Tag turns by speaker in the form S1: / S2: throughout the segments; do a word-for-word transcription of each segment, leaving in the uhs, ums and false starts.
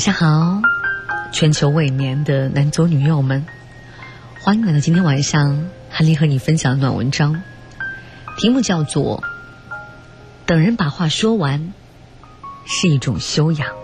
S1: 下好，全球未眠的男左女右们，欢迎来到今天晚上韩丽和你分享的暖文章，题目叫做等人把话说完是一种修养。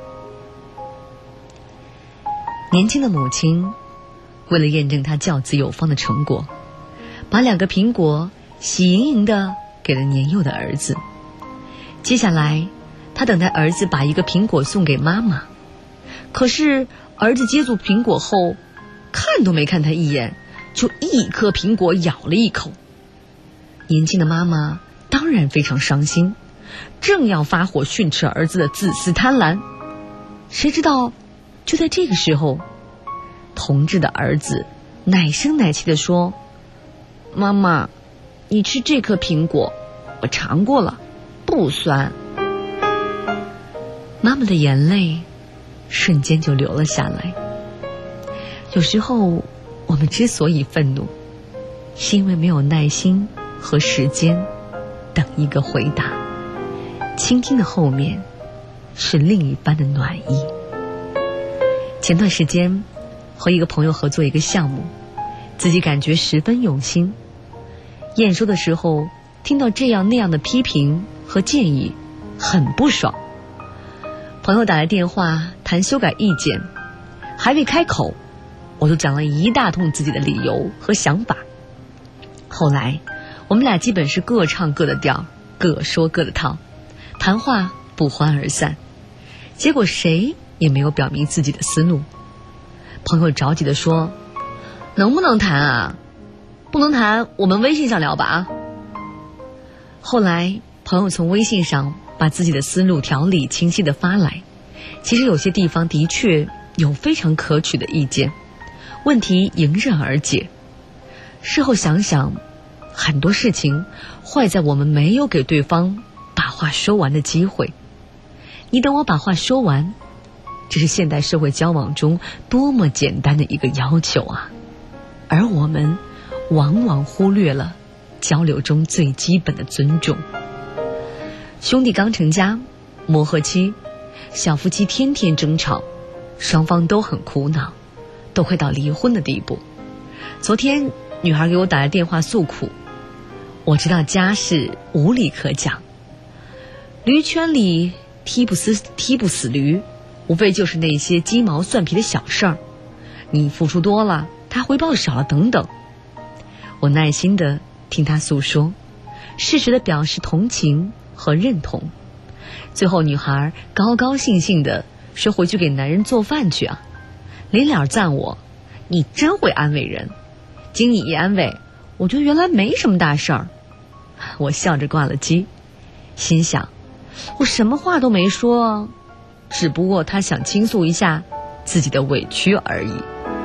S1: 年轻的母亲为了验证她教子有方的成果，把两个苹果喜盈盈地给了年幼的儿子。接下来她等待儿子把一个苹果送给妈妈，可是儿子接住苹果后看都没看他一眼，就一颗苹果咬了一口。年轻的妈妈当然非常伤心，正要发火训斥儿子的自私贪婪，谁知道就在这个时候，同志的儿子奶声奶气地说，妈妈，你吃这颗苹果，我尝过了，不酸。妈妈的眼泪瞬间就流了下来。有时候我们之所以愤怒，是因为没有耐心和时间等一个回答，倾听的后面是另一般的暖意。前段时间和一个朋友合作一个项目，自己感觉十分用心，验收的时候听到这样那样的批评和建议，很不爽。朋友打来电话谈修改意见，还未开口，我就讲了一大通自己的理由和想法。后来我们俩基本是各唱各的调，各说各的套，谈话不欢而散，结果谁也没有表明自己的思路。朋友着急地说，能不能谈啊？不能谈我们微信上聊吧啊。后来朋友从微信上把自己的思路条理清晰地发来，其实有些地方的确有非常可取的意见，问题迎刃而解。事后想想，很多事情坏在我们没有给对方把话说完的机会。你等我把话说完，这是现代社会交往中多么简单的一个要求啊，而我们往往忽略了交流中最基本的尊重。兄弟刚成家，磨合期，小夫妻天天争吵，双方都很苦恼，都快到离婚的地步。昨天女孩给我打来电话诉苦，我知道家事无理可讲，驴圈里踢不死踢不死驴，无非就是那些鸡毛蒜皮的小事儿，你付出多了，他回报少了等等。我耐心地听他诉说，适时地表示同情和认同。最后女孩高高兴兴地说回去给男人做饭去啊，临了赞我，你真会安慰人。经你一安慰，我觉得原来没什么大事儿。我笑着挂了机，心想我什么话都没说，只不过他想倾诉一下自己的委屈而已。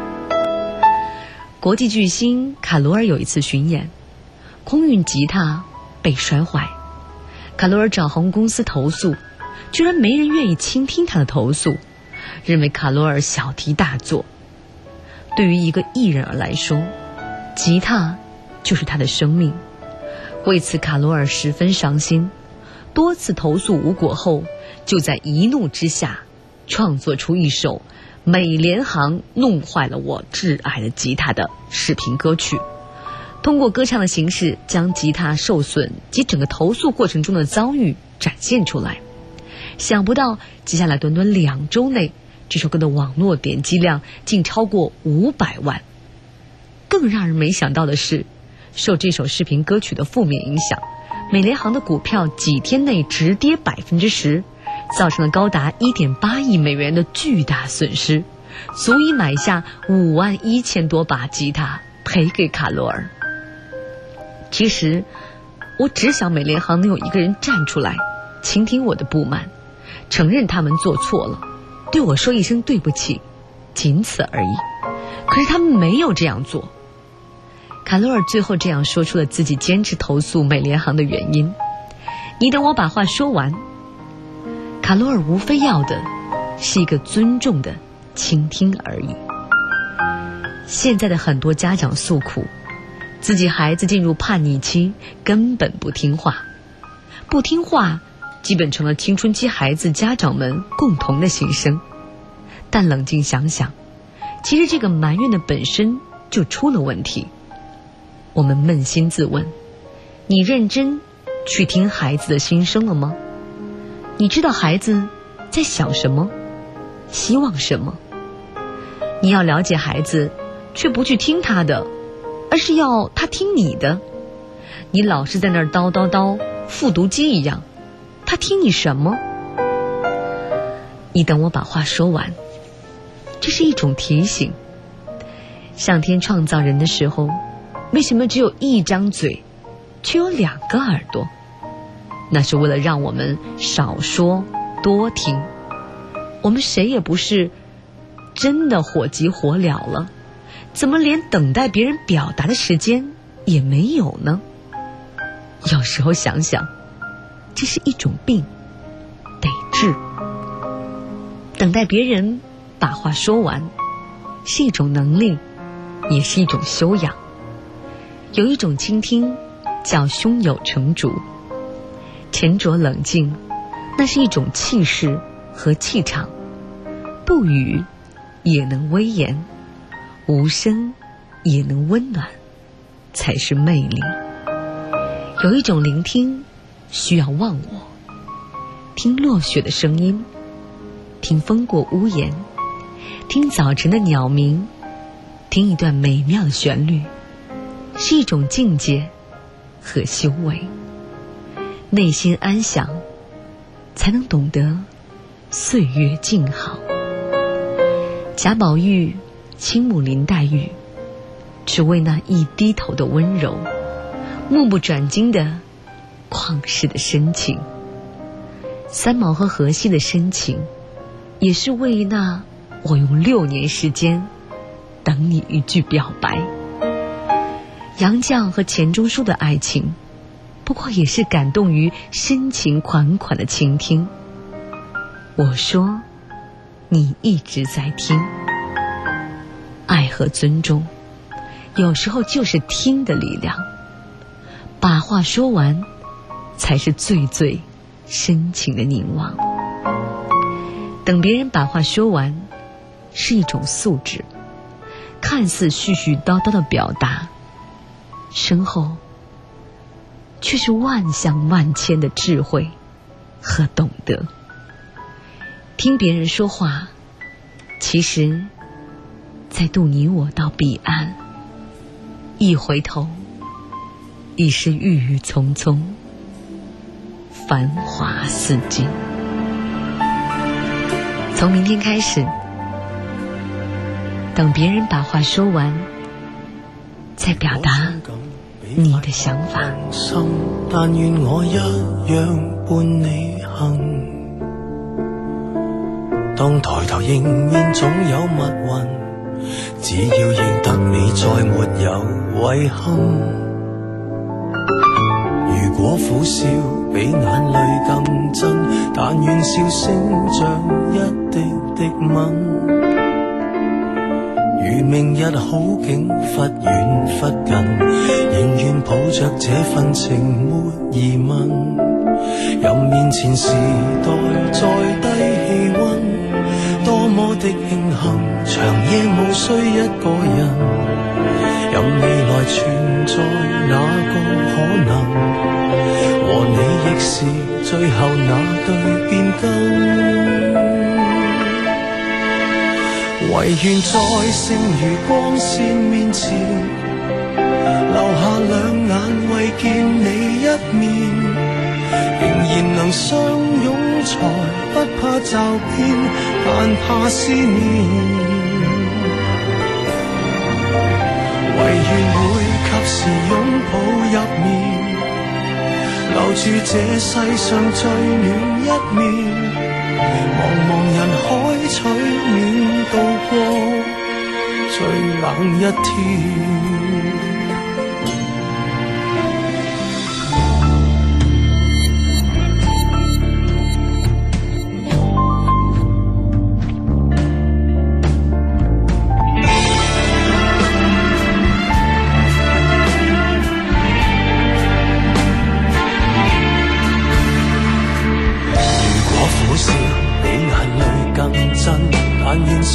S1: 国际巨星卡罗尔有一次巡演，空运吉他被摔坏，卡罗尔找航空公司投诉，居然没人愿意倾听他的投诉，认为卡罗尔小题大做。对于一个艺人而来说，吉他就是他的生命，为此卡罗尔十分伤心，多次投诉无果后，就在一怒之下创作出一首美联航弄坏了我挚爱的吉他的视频歌曲，通过歌唱的形式将吉他受损及整个投诉过程中的遭遇展现出来。想不到接下来短短两周内，这首歌的网络点击量竟超过五百万。更让人没想到的是，受这首视频歌曲的负面影响，美联航的股票几天内直跌百分之十，造成了高达一点八亿美元的巨大损失，足以买下五万一千多把吉他赔给卡罗尔。其实我只想美联航能有一个人站出来倾听我的不满，承认他们做错了，对我说一声对不起，仅此而已。可是他们没有这样做。卡罗尔最后这样说出了自己坚持投诉美联航的原因，你等我把话说完。卡罗尔无非要的是一个尊重的倾听而已。现在的很多家长诉苦，自己孩子进入叛逆期，根本不听话。不听话基本成了青春期孩子家长们共同的心声。 但冷静想想，其实这个埋怨的本身就出了问题。我们扪心自问，你认真去听孩子的心声了吗？你知道孩子在想什么，希望什么？你要了解孩子，却不去听他的，而是要他听你的。你老是在那儿叨叨叨，复读机一样，他听你什么？你等我把话说完，这是一种提醒。上天创造人的时候，为什么只有一张嘴，却有两个耳朵？那是为了让我们少说多听。我们谁也不是真的火急火燎了，怎么连等待别人表达的时间也没有呢？有时候想想，这是一种病，得治。等待别人把话说完，是一种能力，也是一种修养。有一种倾听叫胸有成竹，沉着冷静，那是一种气势和气场。不语也能威严，无声也能温暖，才是魅力。有一种聆听需要忘我，听落雪的声音，听风过屋檐，听早晨的鸟鸣，听一段美妙的旋律，是一种境界和修为。内心安详，才能懂得岁月静好。贾宝玉倾慕林黛玉，只为那一低头的温柔，目不转睛的旷世的深情。三毛和荷西的深情，也是为那我用六年时间等你一句表白。杨绛和钱钟书的爱情，不过也是感动于深情款款的倾听。我说你一直在听。爱和尊重，有时候就是听的力量。把话说完，才是最最深情的凝望。等别人把话说完，是一种素质。看似絮絮叨叨的表达，身后却是万象万千的智慧和懂得。听别人说话，其实在渡你我到彼岸。一回头，已是郁郁葱葱，繁华似锦。从明天开始，等别人把话说完，再表达你的想法。
S2: 但願我一樣伴你行。當抬頭迎面總有密雲，只要認得你再沒有遺憾。如果苦笑比眼淚更真，但願笑聲像一滴滴吻。如明日好景忽遠忽近，仍願抱着這份情沒疑問。任面前時代再低氣溫，多麼的慶幸，長夜無需一個人。任未來存在哪個可能，和你亦是最後那對變更。唯願在剩餘光線面前，留下兩眼為見你一面，仍然能相擁才不怕驟變，但怕思念。唯願會及時擁抱入眠，留住這世上最暖一面。茫茫人海取暖，度過最冷一天。笑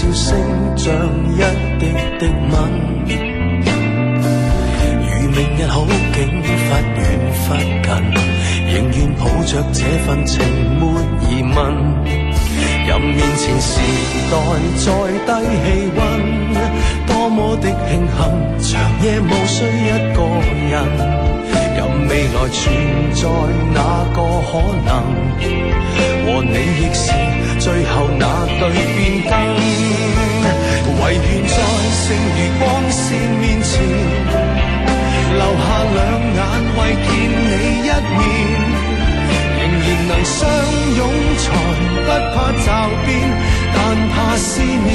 S2: 竟忽遠忽近，仍願抱着這份情沒疑問。任面前時代再低氣溫，多麼的慶幸，長夜無需一個人。任未來存在哪個可能，和你亦是最後那對變更。唯願在剩餘光線面前，留下兩眼為見你一面。仍然能相擁才不怕驟變，但怕思念。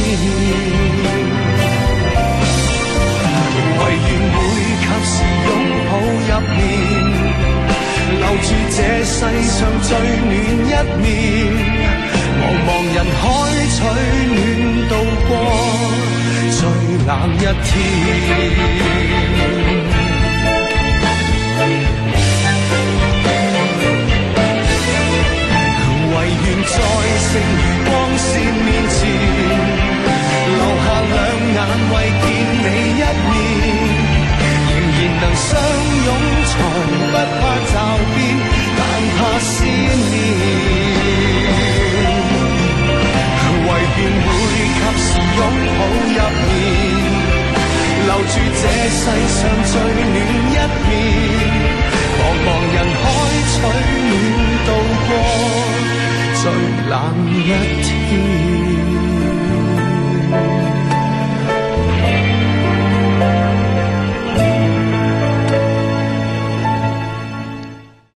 S2: 唯願會及時擁抱入眠，留住這世上最暖一面。茫茫人海取暖度過最冷一天。